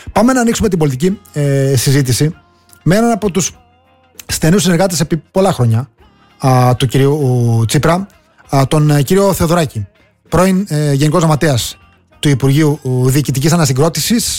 Πάμε να ανοίξουμε την πολιτική συζήτηση με έναν από τους στενούς συνεργάτες επί πολλά χρόνια του κυρίου Τσίπρα, τον κύριο Θεοδωράκη, πρώην Γενικός Γραμματέας του Υπουργείου Διοικητικής Ανασυγκρότησης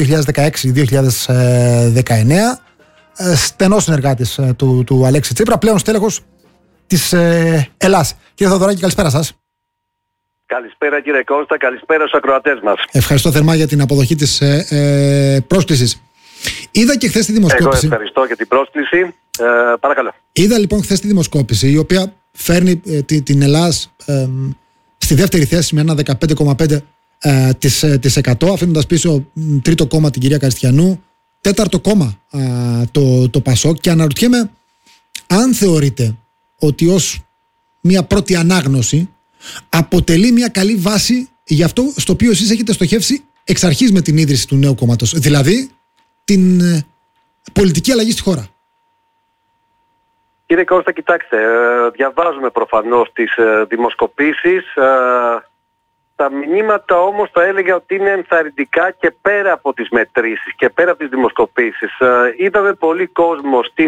2016-2019, στενός συνεργάτης του Αλέξη Τσίπρα, πλέον στέλεχος της Ελλάς. Κύριε Θεοδωράκη, καλησπέρα σας. Καλησπέρα κύριε Κώστα, καλησπέρα στους ακροατές μας. Ευχαριστώ θερμά για την αποδοχή της πρόσκλησης. Είδα και χθες τη δημοσκόπηση. Εγώ ευχαριστώ για την πρόσκληση. Παρακαλώ. Είδα λοιπόν χθες τη δημοσκόπηση, η οποία φέρνει την Ελλάδα στη δεύτερη θέση με ένα 15,5%, αφήνοντας πίσω τρίτο κόμμα την κυρία Καριστιανού, τέταρτο κόμμα το ΠΑΣΟΚ, και αναρωτιέμαι αν θεωρείτε ότι ως μια πρώτη ανάγνωση αποτελεί μια καλή βάση για αυτό στο οποίο εσείς έχετε στοχεύσει εξ αρχής με την ίδρυση του νέου κόμματος, δηλαδή την πολιτική αλλαγή στη χώρα. Κύριε Κώστα, κοιτάξτε, διαβάζουμε προφανώς τις δημοσκοπήσεις. Τα μηνύματα όμως θα έλεγα ότι είναι ενθαρρυντικά και πέρα από τις μετρήσεις και πέρα από τις δημοσκοπήσεις. Είδαμε πολύ κόσμο στην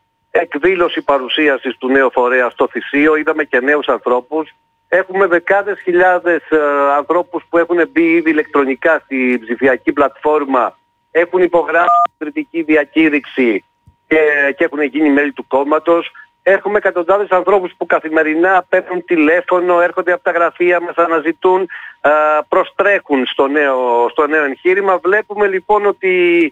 εκδήλωση παρουσίασης του νέου φορέα στο Θησίο, είδαμε και νέους ανθρώπους. Έχουμε δεκάδες χιλιάδες ανθρώπους που έχουν μπει ήδη ηλεκτρονικά στη ψηφιακή πλατφόρμα, έχουν υπογράψει κριτική διακήρυξη και έχουν γίνει μέλη του κόμματος. Έχουμε εκατοντάδες ανθρώπους που καθημερινά παίρνουν τηλέφωνο, έρχονται από τα γραφεία μας, αναζητούν, προστρέχουν στο νέο εγχείρημα. Βλέπουμε λοιπόν ότι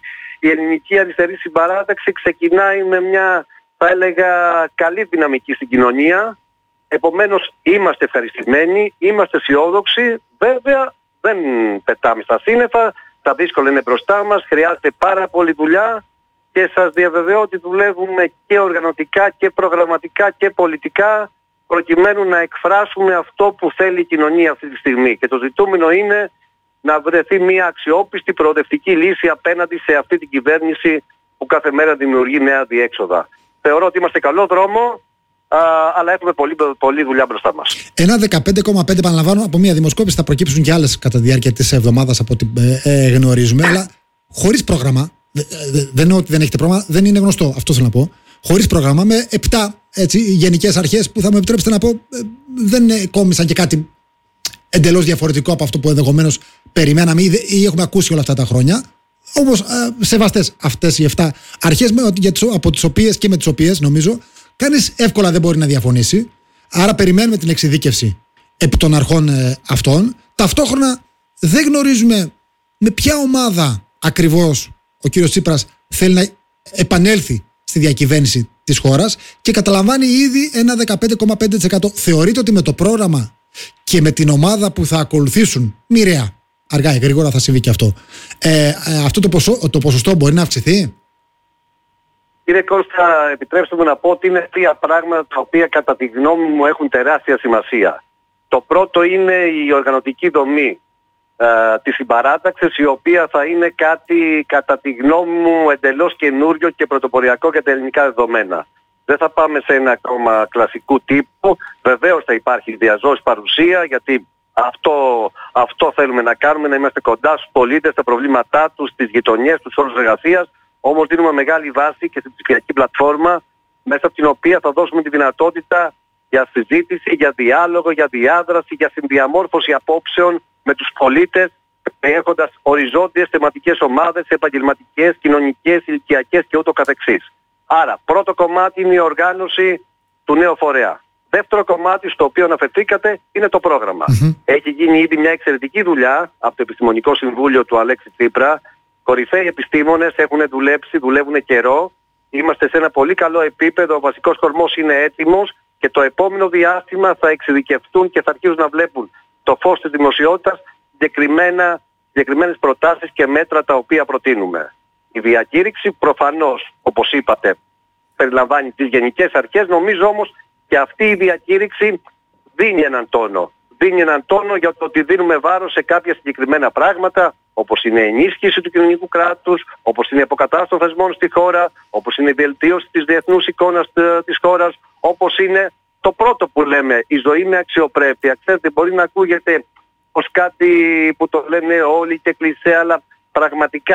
η ελληνική αριστερή συμπαράταξη ξεκινάει με μια, θα έλεγα, καλή δυναμική στην κοινωνία. Επομένως είμαστε ευχαριστημένοι, είμαστε αισιόδοξοι. Βέβαια δεν πετάμε στα σύννεφα, τα δύσκολα είναι μπροστά μας, χρειάζεται πάρα πολλή δουλειά και σας διαβεβαιώ ότι δουλεύουμε και οργανωτικά και προγραμματικά και πολιτικά προκειμένου να εκφράσουμε αυτό που θέλει η κοινωνία αυτή τη στιγμή. Και το ζητούμενο είναι να βρεθεί μια αξιόπιστη προοδευτική λύση απέναντι σε αυτή την κυβέρνηση που κάθε μέρα δημιουργεί νέα διέξοδα. Θεωρώ ότι είμαστε καλό δρόμο, αλλά έχουμε πολλή δουλειά μπροστά μας. Ένα 15,5, επαναλαμβάνω, από μια δημοσκόπηση, θα προκύψουν και άλλες κατά τη διάρκεια της εβδομάδας από ό,τι γνωρίζουμε, αλλά χωρίς πρόγραμμα. Δεν εννοώ ότι δεν έχετε πρόγραμμα, δεν είναι γνωστό, αυτό θέλω να πω. Χωρίς πρόγραμμα, με 7 γενικές αρχές που θα μου επιτρέψετε να πω δεν κόμισαν και κάτι εντελώς διαφορετικό από αυτό που ενδεχομένως περιμέναμε ή έχουμε ακούσει όλα αυτά τα χρόνια. Όμως σεβαστές αυτές οι 7 αρχές, από τις οποίες και με τις οποίες νομίζω κανείς εύκολα δεν μπορεί να διαφωνήσει. Άρα περιμένουμε την εξειδίκευση επί των αρχών αυτών. Ταυτόχρονα δεν γνωρίζουμε με ποια ομάδα ακριβώς ο κύριος Τσίπρας θέλει να επανέλθει στη διακυβέρνηση της χώρας και καταλαμβάνει ήδη ένα 15,5%. Θεωρείτε ότι με το πρόγραμμα και με την ομάδα που θα ακολουθήσουν, μοιραία, αργά ή γρήγορα θα συμβεί και αυτό, αυτό το ποσοστό μπορεί να αυξηθεί? Κύριε Κώστα, επιτρέψτε μου να πω ότι είναι 3 πράγματα τα οποία κατά τη γνώμη μου έχουν τεράστια σημασία. Το πρώτο είναι η οργανωτική δομή της συμπαράταξης, η οποία θα είναι κάτι κατά τη γνώμη μου εντελώς καινούριο και πρωτοποριακό για τα ελληνικά δεδομένα. Δεν θα πάμε σε ένα κόμμα κλασικού τύπου. Βεβαίως θα υπάρχει διαζώση παρουσία, γιατί αυτό θέλουμε να κάνουμε, να είμαστε κοντά στους πολίτες, στα προβλήματά τους, στις γειτονιές, στους όρους εργασίας. Όμως δίνουμε μεγάλη βάση και στην ψηφιακή πλατφόρμα, μέσα από την οποία θα δώσουμε τη δυνατότητα για συζήτηση, για διάλογο, για διάδραση, για συνδιαμόρφωση απόψεων με τους πολίτες, έχοντας οριζόντιες θεματικές ομάδες, επαγγελματικές, κοινωνικές, ηλικιακές και ούτω καθεξής. Άρα, πρώτο κομμάτι είναι η οργάνωση του νέου φορέα. Δεύτερο κομμάτι, στο οποίο αναφερθήκατε, είναι το πρόγραμμα. Έχει γίνει ήδη μια εξαιρετική δουλειά από το Επιστημονικό Συμβούλιο του Αλέξη Τσίπρα. Κορυφαίοι επιστήμονες έχουν δουλέψει, δουλεύουν καιρό. Είμαστε σε ένα πολύ καλό επίπεδο, ο βασικός κορμός είναι έτοιμος και το επόμενο διάστημα θα εξειδικευτούν και θα αρχίσουν να βλέπουν το φως της δημοσιότητας συγκεκριμένες προτάσεις και μέτρα τα οποία προτείνουμε. Η διακήρυξη προφανώς, όπως είπατε, περιλαμβάνει τις γενικές αρχές. Νομίζω όμως και αυτή η διακήρυξη δίνει έναν τόνο. Δίνει έναν τόνο για το ότι δίνουμε βάρος σε κάποια συγκεκριμένα πράγματα, όπως είναι η ενίσχυση του κοινωνικού κράτους, όπως είναι η αποκατάσταση των θεσμών στη χώρα, όπως είναι η βελτίωση της διεθνούς εικόνας της χώρας, όπως είναι το πρώτο που λέμε, η ζωή με αξιοπρέπεια. Ξέρετε, μπορεί να ακούγεται ως κάτι που το λένε όλοι και κλισέ, αλλά πραγματικά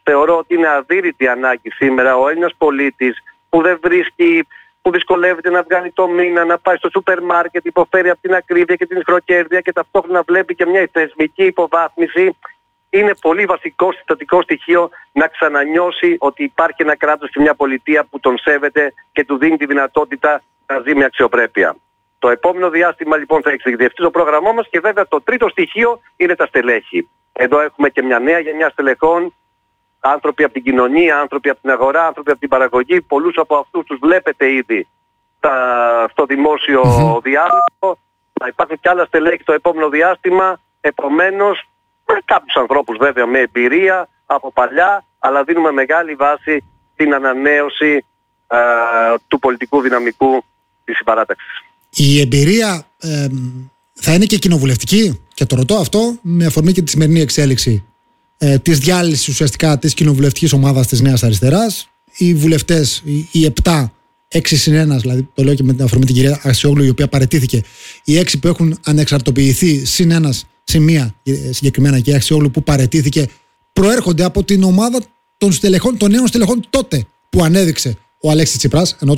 θεωρώ ότι είναι αδύρυτη ανάγκη σήμερα ο Έλληνας πολίτης που δεν βρίσκει, που δυσκολεύεται να βγάλει το μήνα, να πάει στο σούπερ μάρκετ, υποφέρει από την ακρίβεια και την ισχροκέρδεια και ταυτόχρονα βλέπει και μια θεσμική υποβάθμιση. Είναι πολύ βασικό συστατικό στοιχείο να ξανανιώσει ότι υπάρχει ένα κράτος και μια πολιτεία που τον σέβεται και του δίνει τη δυνατότητα να ζει με αξιοπρέπεια. Το επόμενο διάστημα λοιπόν θα εξειδικευτεί το πρόγραμμό μας και βέβαια το τρίτο στοιχείο είναι τα στελέχη. Εδώ έχουμε και μια νέα γενιά στελεχών, άνθρωποι από την κοινωνία, άνθρωποι από την αγορά, άνθρωποι από την παραγωγή. Πολλούς από αυτούς τους βλέπετε ήδη στο δημόσιο διάλογο. Θα υπάρχουν και άλλα στελέχη το επόμενο διάστημα. Επομένως, με κάποιους ανθρώπους βέβαια με εμπειρία από παλιά, αλλά δίνουμε μεγάλη βάση στην ανανέωση του πολιτικού δυναμικού της συμπαράταξης. Η εμπειρία θα είναι και κοινοβουλευτική, και το ρωτώ αυτό με αφορμή και τη σημερινή εξέλιξη της διάλυσης ουσιαστικά της κοινοβουλευτικής ομάδας της Νέας Αριστεράς. Οι βουλευτές, οι 7, 6 συν 1, δηλαδή το λέω και με την αφορμή την κυρία Αξιόγλου, η οποία παραιτήθηκε, οι 6 που έχουν ανεξαρτοποιηθεί συν 1 συν 1 συγκεκριμένα και η Αξιόγλου που παραιτήθηκε, προέρχονται από την ομάδα των στελεχών, των νέων στελεχών τότε που ανέδειξε ο Αλέξης Τσίπρας, ενώ το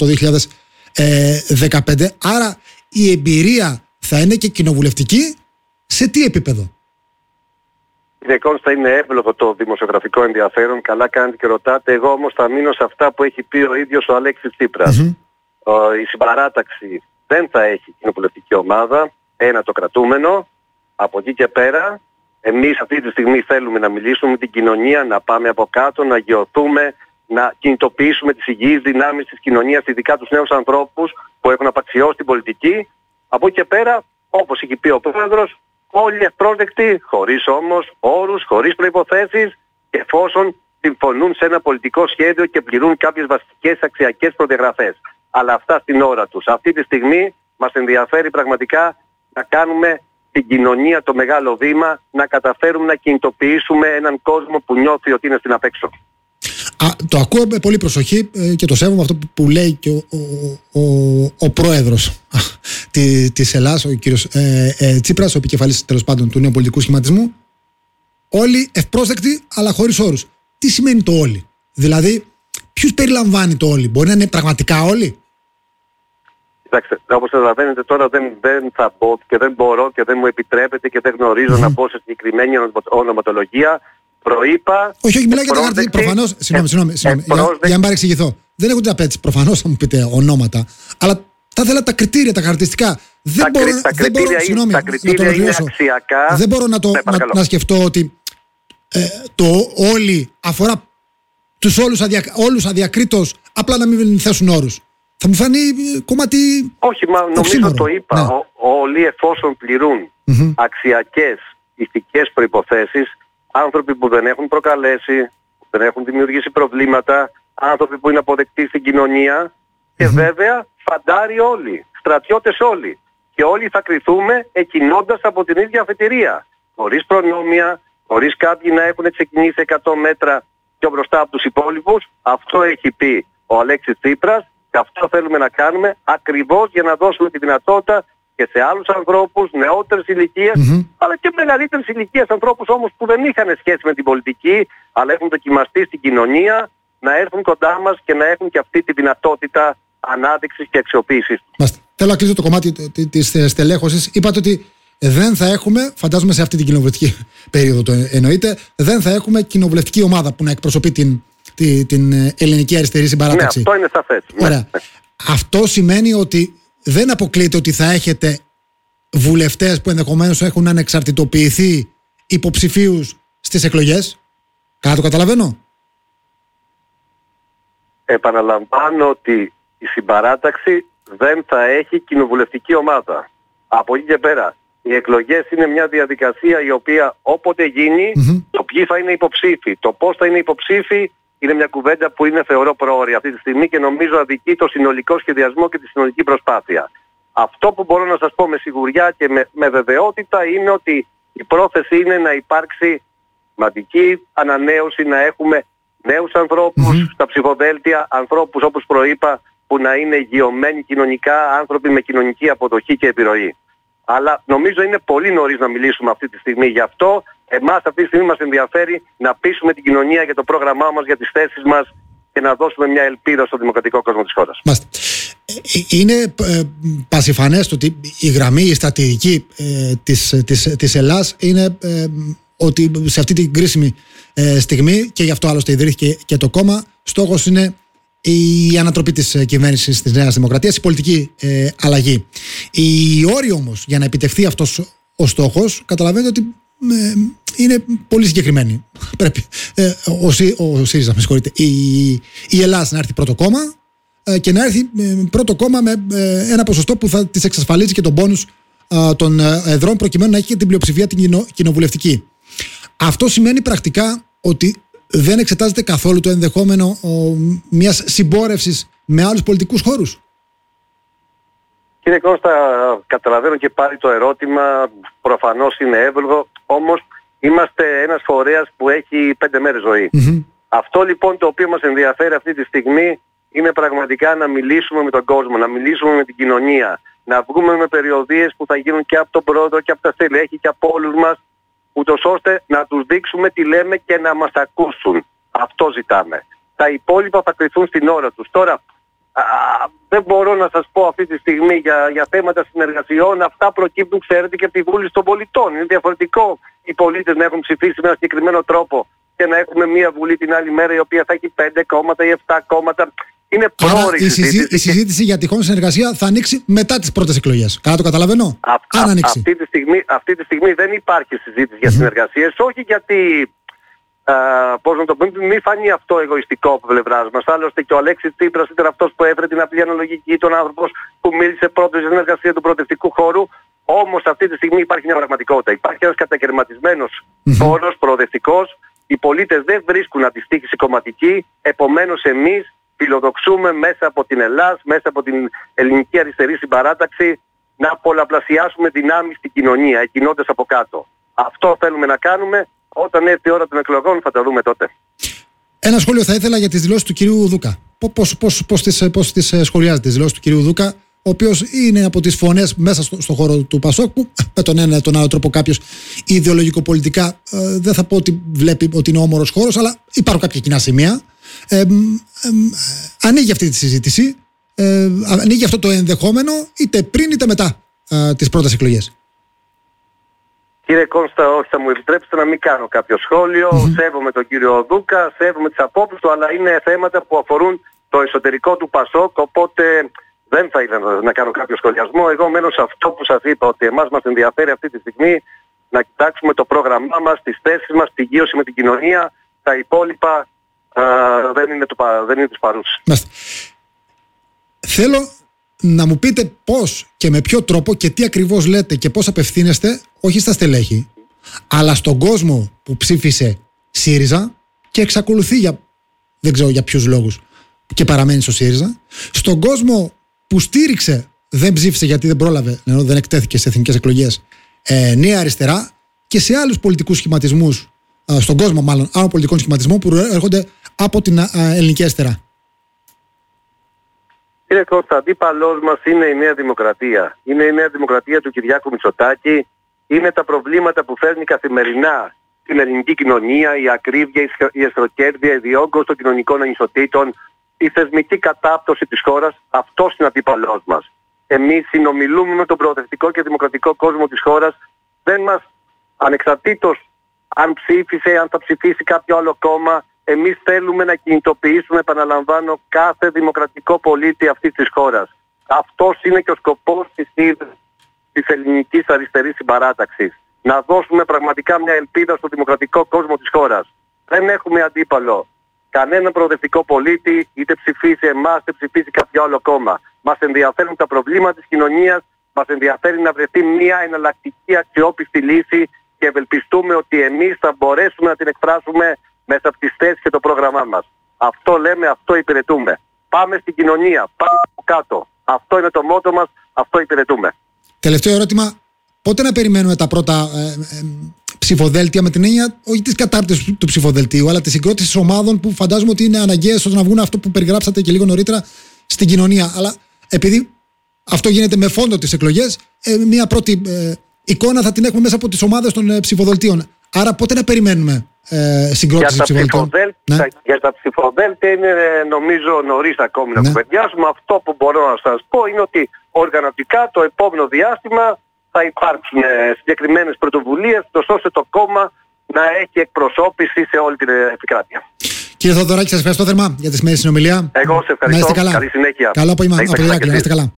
2015. Άρα η εμπειρία θα είναι και κοινοβουλευτική. Σε τι επίπεδο? Κύριε Κώστα, είναι εύλογο το δημοσιογραφικό ενδιαφέρον. Καλά κάνετε και ρωτάτε. Εγώ όμως θα μείνω σε αυτά που έχει πει ο ίδιος ο Αλέξης Τσίπρας. Η συμπαράταξη δεν θα έχει κοινοβουλευτική ομάδα. Ένα το κρατούμενο. Από εκεί και πέρα, εμείς αυτή τη στιγμή θέλουμε να μιλήσουμε με την κοινωνία, να πάμε από κάτω, να γεωθούμε, να κινητοποιήσουμε τις υγιείς δυνάμεις της κοινωνίας, ειδικά τους νέους ανθρώπους που έχουν απαξιώσει την πολιτική. Από εκεί και πέρα, όπως έχει πει ο Πρόεδρος, όλοι ευπρόσδεκτοι, χωρίς όμως όρους, χωρίς προϋποθέσεις, και εφόσον συμφωνούν σε ένα πολιτικό σχέδιο και πληρούν κάποιες βασικές αξιακές προδιαγραφές. Αλλά αυτά στην ώρα τους. Αυτή τη στιγμή μας ενδιαφέρει πραγματικά να κάνουμε την κοινωνία το μεγάλο βήμα, να καταφέρουμε να κινητοποιήσουμε έναν κόσμο που νιώθει ότι είναι στην απέξω. Το ακούω με πολύ προσοχή και το σέβομαι αυτό που λέει και ο πρόεδρος της Ελλάδας, ο κύριος Τσίπρας, ο επικεφαλής τέλος πάντων του νέου πολιτικού σχηματισμού. Όλοι ευπρόσδεκτοι, αλλά χωρίς όρους. Τι σημαίνει το όλοι? Δηλαδή, ποιους περιλαμβάνει το όλοι? Μπορεί να είναι πραγματικά όλοι? Κοιτάξτε, όπως καταλαβαίνετε τώρα δεν θα πω και δεν μπορώ και δεν μου επιτρέπεται και δεν γνωρίζω να πω σε συγκεκριμένη ονοματολογία. Προείπα. Όχι, μιλάει για τα χαρτιά. Προφανώς. Συγγνώμη. Για να παρεξηγηθώ. Δεν έχω την απέτηση. Προφανώς θα μου πείτε ονόματα. Αλλά θα ήθελα τα κριτήρια, τα χαρακτηριστικά. Τα κριτήρια είναι αξιακά. Δεν μπορώ να σκεφτώ ότι το όλοι αφορά τους όλους αδιακρίτως, απλά να μην θέσουν όρους. Θα μου φανεί κομμάτι. Όχι, μα νομίζω το είπα. Ναι. Όλοι εφόσον πληρούν αξιακές ηθικές προϋποθέσεις, άνθρωποι που δεν έχουν προκαλέσει, που δεν έχουν δημιουργήσει προβλήματα, άνθρωποι που είναι αποδεκτοί στην κοινωνία και βέβαια φαντάροι όλοι, στρατιώτες όλοι. Και όλοι θα κριθούμε εκκινώντας από την ίδια αφετηρία. Χωρίς προνόμια, χωρίς κάποιοι να έχουν ξεκινήσει 100 μέτρα πιο μπροστά από τους υπόλοιπους. Αυτό έχει πει ο Αλέξης Τσίπρας και αυτό θέλουμε να κάνουμε ακριβώς για να δώσουμε τη δυνατότητα και σε άλλους ανθρώπους νεότερες ηλικίες, αλλά και μεγαλύτερες ηλικίες ανθρώπους όμως που δεν είχαν σχέση με την πολιτική, αλλά έχουν δοκιμαστεί στην κοινωνία, να έρθουν κοντά μας και να έχουν και αυτή τη δυνατότητα ανάδειξης και αξιοποίησης. Θέλω να κλείσω το κομμάτι της στελέχωσης. Είπατε ότι δεν θα έχουμε, φαντάζομαι σε αυτή την κοινοβουλευτική περίοδο το εννοείται, δεν θα έχουμε κοινοβουλευτική ομάδα που να εκπροσωπεί την ελληνική αριστερή συμπαράταξη. Ναι, αυτό είναι σαφές. Ωραία. Αυτό σημαίνει ότι δεν αποκλείεται ότι θα έχετε βουλευτές που ενδεχομένως έχουν ανεξαρτητοποιηθεί υποψηφίους στις εκλογές. Καλά το καταλαβαίνω? Επαναλαμβάνω ότι η συμπαράταξη δεν θα έχει κοινοβουλευτική ομάδα. Από εκεί και πέρα, οι εκλογές είναι μια διαδικασία η οποία όποτε γίνει, το ποιοι θα είναι υποψήφοι, το πώς θα είναι υποψήφοι, είναι μια κουβέντα που είναι θεωρώ πρόωρη αυτή τη στιγμή και νομίζω αδικεί το συνολικό σχεδιασμό και τη συνολική προσπάθεια. Αυτό που μπορώ να σας πω με σιγουριά και με βεβαιότητα είναι ότι η πρόθεση είναι να υπάρξει σημαντική ανανέωση, να έχουμε νέους ανθρώπους στα ψηφοδέλτια, ανθρώπους όπως προείπα που να είναι γειωμένοι κοινωνικά, άνθρωποι με κοινωνική αποδοχή και επιρροή. Αλλά νομίζω είναι πολύ νωρίς να μιλήσουμε αυτή τη στιγμή γι' αυτό. Εμάς αυτή τη στιγμή μας ενδιαφέρει να πείσουμε την κοινωνία για το πρόγραμμά μας, για τις θέσεις μας και να δώσουμε μια ελπίδα στο δημοκρατικό κόσμο της χώρας. Είναι πασιφανές το ότι η γραμμή, η στρατηγική της Ελλάς είναι ότι σε αυτή την κρίσιμη στιγμή, και γι' αυτό άλλωστε ιδρύθηκε και το κόμμα, στόχος είναι η ανατροπή της κυβέρνησης της Νέας Δημοκρατίας, η πολιτική αλλαγή. Οι όροι όμως για να επιτευχθεί αυτός ο στόχος, καταλαβαίνετε ότι είναι πολύ συγκεκριμένοι. Πρέπει ο ΣΥΡΙΖΑ, με συγχωρείτε, η Ελλάς να έρθει πρώτο κόμμα και να έρθει πρώτο κόμμα με ένα ποσοστό που θα της εξασφαλίζει και τον μπόνους των εδρών, προκειμένου να έχει και την πλειοψηφία την κοινοβουλευτική. Αυτό σημαίνει πρακτικά ότι δεν εξετάζεται καθόλου το ενδεχόμενο μιας συμπόρευσης με άλλους πολιτικούς χώρους. Κύριε Κώστα, καταλαβαίνω και πάλι το ερώτημα, προφανώς είναι εύλογο, όμως είμαστε ένας φορέας που έχει 5 μέρες ζωή. Αυτό λοιπόν το οποίο μας ενδιαφέρει αυτή τη στιγμή είναι πραγματικά να μιλήσουμε με τον κόσμο, να μιλήσουμε με την κοινωνία, να βγούμε με περιοδίες που θα γίνουν και από τον πρόεδρο και από τα στελέχη και από όλους μας, ούτως ώστε να τους δείξουμε τι λέμε και να μας ακούσουν. Αυτό ζητάμε. Τα υπόλοιπα θα κρυθούν στην ώρα τους. Τώρα, δεν μπορώ να σας πω αυτή τη στιγμή για θέματα συνεργασιών. Αυτά προκύπτουν, ξέρετε, και από τη Βούληση των Πολιτών. Είναι διαφορετικό οι πολίτες να έχουν ψηφίσει με ένα συγκεκριμένο τρόπο και να έχουμε μία Βουλή την άλλη μέρα η οποία θα έχει 5 κόμματα ή 7 κόμματα. Είναι πρόωρη η συζήτηση για τυχόν συνεργασία θα ανοίξει μετά τις πρώτες εκλογές. Καλά το καταλαβαίνω. Αν ανοίξει. Αυτή τη στιγμή δεν υπάρχει συζήτηση για συνεργασίες, όχι γιατί πώς να το πούμε, μη φανεί αυτό εγωιστικό από πλευράς μας. Άλλωστε και ο Αλέξης Τσίπρας ήταν αυτός που έφερε την απλή αναλογική, τον άνθρωπος που μίλησε πρώτος για συνεργασία του προοδευτικού χώρου. Όμως αυτή τη στιγμή υπάρχει μια πραγματικότητα. Υπάρχει ένας κατακαιρματισμένος χώρος προοδευτικός. Οι πολίτες δεν βρίσκουν αντιστοίχηση κομματική. Επομένως εμείς φιλοδοξούμε μέσα από την Ελλάδα, μέσα από την ελληνική αριστερή συμπαράταξη, να πολλαπλασιάσουμε δυνάμεις στην κοινωνία, εκκινώντας από κάτω. Αυτό θέλουμε να κάνουμε. Όταν έρθει η ώρα των εκλογών θα τα δούμε τότε. Ένα σχόλιο θα ήθελα για τις δηλώσεις του κυρίου Δούκα. Πώς τις σχολιάζετε τις δηλώσεις του κυρίου Δούκα, ο οποίος είναι από τις φωνές μέσα στο χώρο του Πασόκ, που με τον ένα ή τον άλλο τρόπο κάποιος ιδεολογικοπολιτικά δεν θα πω ότι βλέπει ότι είναι όμορος χώρος, αλλά υπάρχουν κάποια κοινά σημεία. Ανοίγει αυτή τη συζήτηση, ανοίγει αυτό το ενδεχόμενο είτε πριν είτε μετά τις πρώτες εκλογές. Κύριε Κώστα, όχι, θα μου επιτρέψετε να μην κάνω κάποιο σχόλιο. Σέβομαι τον κύριο Δούκα, σέβομαι τις απόψεις του, αλλά είναι θέματα που αφορούν το εσωτερικό του Πασόκ, οπότε δεν θα ήθελα να κάνω κάποιο σχολιασμό. Εγώ μένω σε αυτό που σας είπα, ότι εμάς μας ενδιαφέρει αυτή τη στιγμή να κοιτάξουμε το πρόγραμμά μας, τις θέσεις μας, την γύρωση με την κοινωνία. Τα υπόλοιπα δεν είναι τους παρούς. Θέλω να μου πείτε πώς και με ποιο τρόπο και τι ακριβώς λέτε και πώς απευθύνεστε, όχι στα στελέχη, αλλά στον κόσμο που ψήφισε ΣΥΡΙΖΑ και εξακολουθεί δεν ξέρω για ποιους λόγους και παραμένει στο ΣΥΡΙΖΑ, στον κόσμο που στήριξε, δεν ψήφισε γιατί δεν πρόλαβε, δεν εκτέθηκε σε εθνικές εκλογές, Νέα Αριστερά, και σε άλλους πολιτικούς σχηματισμούς, στον κόσμο μάλλον, άλλων πολιτικών σχηματισμών που έρχονται από την ελληνική αριστερά. Κύριε Κώστα, αντίπαλός μας είναι η Νέα Δημοκρατία. Είναι η Νέα Δημοκρατία του Κυριάκου Μητσοτάκη. Είναι τα προβλήματα που φέρνει καθημερινά στην ελληνική κοινωνία, η ακρίβεια, η εσχροκέρδεια, η διόγκωση των κοινωνικών ανισοτήτων, η θεσμική κατάπτωση της χώρας. Αυτός είναι ο αντίπαλός μας. Εμείς συνομιλούμε με τον προοδευτικό και δημοκρατικό κόσμο της χώρας. Δεν μας, ανεξαρτήτως αν ψήφισε, αν θα ψηφίσει κάποιο άλλο κόμμα, εμείς θέλουμε να κινητοποιήσουμε, επαναλαμβάνω, κάθε δημοκρατικό πολίτη αυτής της χώρας. Αυτός είναι και ο σκοπός της ελληνικής αριστερής συμπαράταξης. Να δώσουμε πραγματικά μια ελπίδα στο δημοκρατικό κόσμο της χώρας. Δεν έχουμε αντίπαλο κανέναν προοδευτικό πολίτη, είτε ψηφίσει εμάς, είτε ψηφίσει κάποιο άλλο κόμμα. Μας ενδιαφέρουν τα προβλήματα της κοινωνίας, μας ενδιαφέρει να βρεθεί μια εναλλακτική αξιόπιστη λύση και ευελπιστούμε ότι εμείς θα μπορέσουμε να την εκφράσουμε μέσα από τις θέσεις και το πρόγραμμά μας. Αυτό λέμε, αυτό υπηρετούμε. Πάμε στην κοινωνία, πάμε από κάτω. Αυτό είναι το μότο μας, αυτό υπηρετούμε. Τελευταίο ερώτημα. Πότε να περιμένουμε τα πρώτα ψηφοδέλτια, με την έννοια όχι της κατάρτισης του ψηφοδελτίου, αλλά της συγκρότησης ομάδων που φαντάζομαι ότι είναι αναγκαίες ώστε να βγουν αυτό που περιγράψατε και λίγο νωρίτερα στην κοινωνία. Αλλά επειδή αυτό γίνεται με φόντο τις εκλογές, μια πρώτη εικόνα θα την έχουμε μέσα από τις ομάδες των ψηφοδελτίων. Άρα πότε να περιμένουμε συγκρότηση ψηφοδέλτιων? Για τα ψηφοδέλτια είναι νομίζω νωρίς ακόμη να κουβεντιάσουμε. Αυτό που μπορώ να σας πω είναι ότι οργανωτικά το επόμενο διάστημα θα υπάρξουν συγκεκριμένες πρωτοβουλίες ώστε το κόμμα να έχει εκπροσώπηση σε όλη την επικράτεια. Κύριε Θοδωράκη, σας ευχαριστώ θερμά για τη σημερινή συνομιλία. Εγώ σε ευχαριστώ. Καλή συνέχεια. Καλό απόγευμα από το Ηράκλειο. Να είστε καλά.